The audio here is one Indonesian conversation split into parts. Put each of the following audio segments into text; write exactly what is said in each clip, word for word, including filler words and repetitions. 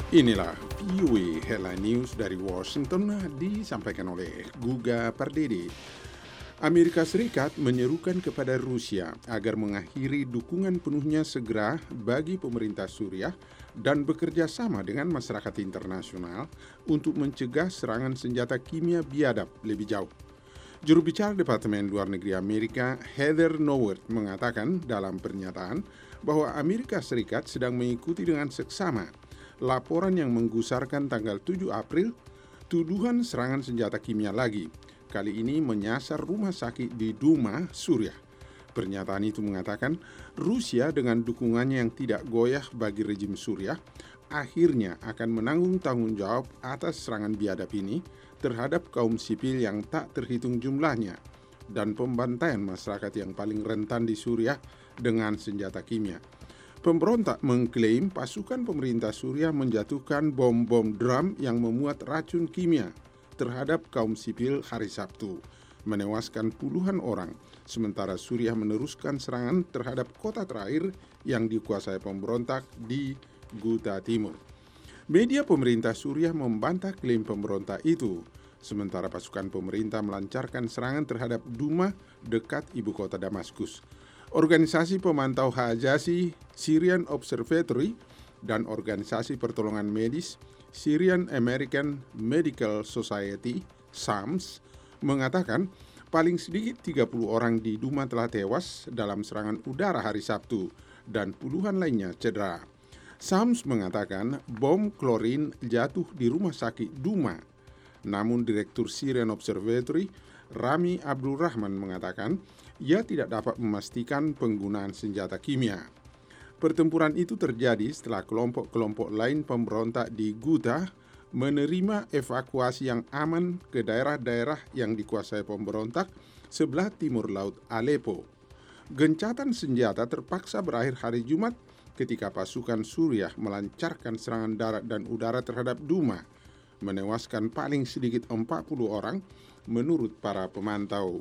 Inilah V O A Headline News dari Washington disampaikan oleh Guga Pardede. Amerika Serikat menyerukan kepada Rusia agar mengakhiri dukungan penuhnya segera bagi pemerintah Suriah dan bekerja sama dengan masyarakat internasional untuk mencegah serangan senjata kimia biadab lebih jauh. Juru bicara Departemen Luar Negeri Amerika, Heather Nauert, mengatakan dalam pernyataan bahwa Amerika Serikat sedang mengikuti dengan seksama laporan yang menggusarkan tanggal tujuh April tuduhan serangan senjata kimia lagi, kali ini menyasar rumah sakit di Duma, Suriah. Pernyataan itu mengatakan Rusia dengan dukungannya yang tidak goyah bagi rejim Suriah akhirnya akan menanggung tanggung jawab atas serangan biadab ini terhadap kaum sipil yang tak terhitung jumlahnya dan pembantaian masyarakat yang paling rentan di Suriah dengan senjata kimia. Pemberontak mengklaim pasukan pemerintah Suriah menjatuhkan bom-bom drum yang memuat racun kimia terhadap kaum sipil hari Sabtu, menewaskan puluhan orang, sementara Suriah meneruskan serangan terhadap kota terakhir yang dikuasai pemberontak di Ghouta Timur. Media pemerintah Suriah membantah klaim pemberontak itu, sementara pasukan pemerintah melancarkan serangan terhadap Duma dekat ibu kota Damaskus. Organisasi pemantau hak asasi Syrian Observatory dan organisasi pertolongan medis Syrian American Medical Society (S A M S) mengatakan paling sedikit tiga puluh orang di Duma telah tewas dalam serangan udara hari Sabtu dan puluhan lainnya cedera. S A M S mengatakan bom klorin jatuh di rumah sakit Duma. Namun Direktur Syrian Observatory Rami Abdulrahman mengatakan ia tidak dapat memastikan penggunaan senjata kimia. Pertempuran itu terjadi setelah kelompok-kelompok lain pemberontak di Ghouta menerima evakuasi yang aman ke daerah-daerah yang dikuasai pemberontak sebelah timur laut Aleppo. Gencatan senjata terpaksa berakhir hari Jumat ketika pasukan Suriah melancarkan serangan darat dan udara terhadap Duma, menewaskan paling sedikit empat puluh orang menurut para pemantau.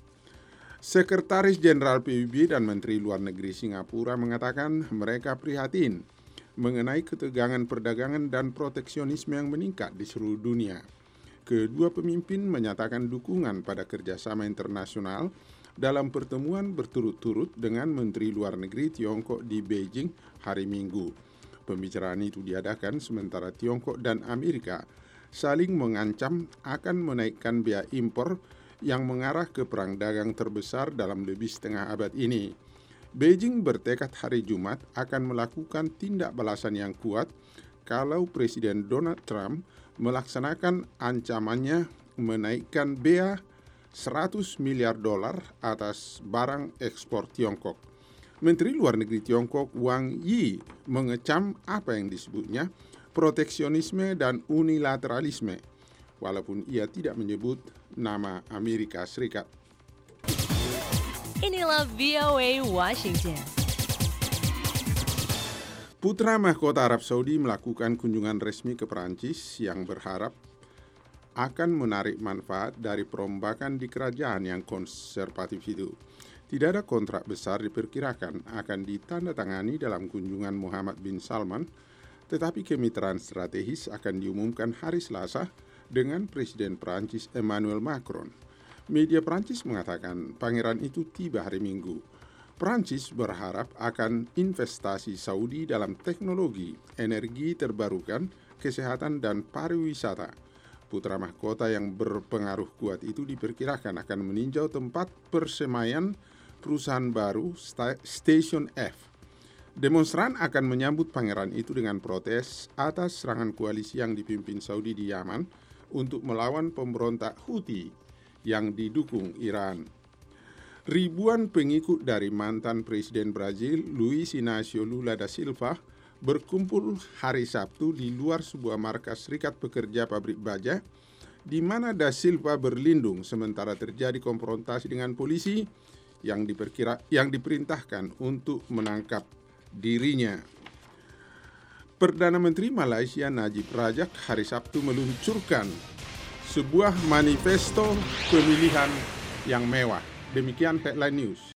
Sekretaris Jenderal P B B dan Menteri Luar Negeri Singapura mengatakan mereka prihatin mengenai ketegangan perdagangan dan proteksionisme yang meningkat di seluruh dunia. Kedua pemimpin menyatakan dukungan pada kerjasama internasional dalam pertemuan berturut-turut dengan Menteri Luar Negeri Tiongkok di Beijing hari Minggu. Pembicaraan itu diadakan sementara Tiongkok dan Amerika saling mengancam akan menaikkan biaya impor yang mengarah ke perang dagang terbesar dalam lebih setengah abad ini. Beijing bertekad hari Jumat akan melakukan tindak balasan yang kuat kalau Presiden Donald Trump melaksanakan ancamannya menaikkan bea seratus miliar dolar atas barang ekspor Tiongkok. Menteri Luar Negeri Tiongkok Wang Yi mengecam apa yang disebutnya proteksionisme dan unilateralisme, walaupun ia tidak menyebut nama Amerika Serikat. Inilah V O A Washington. Putra mahkota Arab Saudi melakukan kunjungan resmi ke Perancis yang berharap akan menarik manfaat dari perombakan di kerajaan yang konservatif itu. Tidak ada kontrak besar diperkirakan akan ditandatangani dalam kunjungan Muhammad bin Salman, tetapi kemitraan strategis akan diumumkan hari Selasa dengan Presiden Perancis Emmanuel Macron. Media Perancis mengatakan pangeran itu tiba hari Minggu. Perancis berharap akan investasi Saudi dalam teknologi, energi terbarukan, kesehatan dan pariwisata. Putra mahkota yang berpengaruh kuat itu diperkirakan akan meninjau tempat persemaian perusahaan baru Station F. Demonstran akan menyambut pangeran itu dengan protes atas serangan koalisi yang dipimpin Saudi di Yaman untuk melawan pemberontak Houthi yang didukung Iran. Ribuan pengikut dari mantan Presiden Brazil Luiz Inácio Lula da Silva berkumpul hari Sabtu di luar sebuah markas Serikat Pekerja Pabrik Baja, di mana da Silva berlindung sementara terjadi konfrontasi dengan polisi yang diperkira yang diperintahkan untuk menangkap dirinya. Perdana Menteri Malaysia Najib Razak hari Sabtu meluncurkan sebuah manifesto pemilihan yang mewah. Demikian Headline News.